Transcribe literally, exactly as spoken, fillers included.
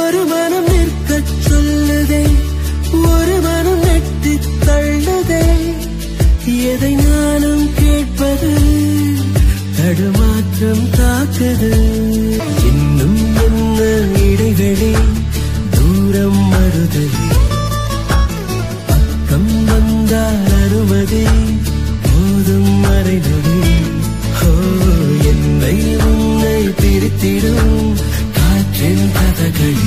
ஒரு மனம் நிற்கச் சொல்லுதே, ஒரு மனம் நெட்டி தள்ளுதே. எதை நானும் கேட்பது, தடுமாற்றம் தாக்குது. இன்னும் என்ன இடைவெளி, தூரம் மறுதலி, பக்கம் வந்தால் அனுமதி, போதும் மறைநொடி. ஓ, என்னை உன்னை பிரித்திடும் காற்றின் கதகளி.